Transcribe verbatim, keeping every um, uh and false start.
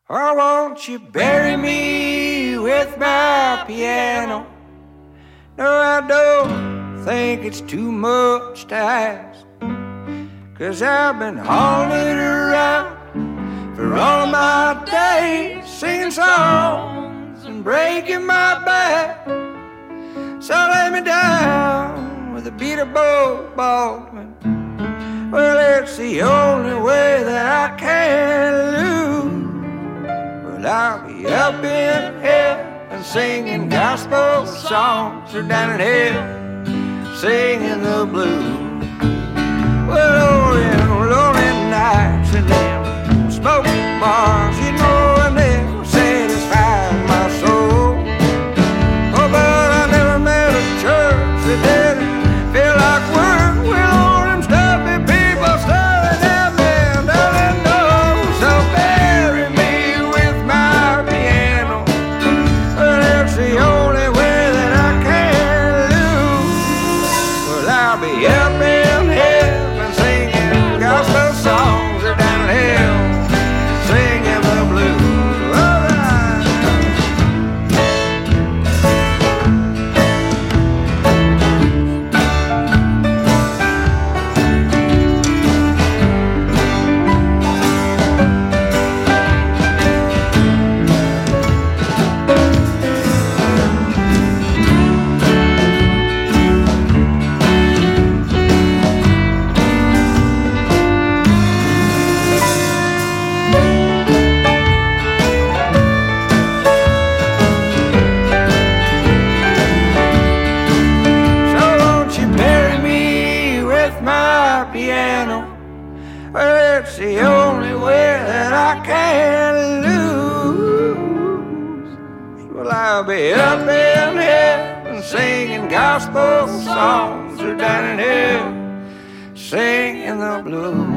Or won't you bury me with my piano? No, I don't think it's too much to ask, 'cause I've been hauling around for all of my days, singing songs and breaking my back. So lay me down with a beat of Bo Baldwin. Well, it's the only way that I can lose. Well, I'll be up in heaven singing gospel songs, or down in hell singing the blues. Well, oh, in lonely nights and them smoke bars, you know, I never satisfied my soul. Oh, but I never met a church that didn't feel like work. With all them stuffy people staring at me, doesn't know. So bury me with my piano. Well, it's the only way that I can lose. Well, I'll be up in heaven singing gospel songs, or down in hell singing the blues. All right. So won't you bury me with my piano? Well, it's the only way that I can lose. Well, I'll be up in heaven singing gospel songs, or down in hell singing the blues.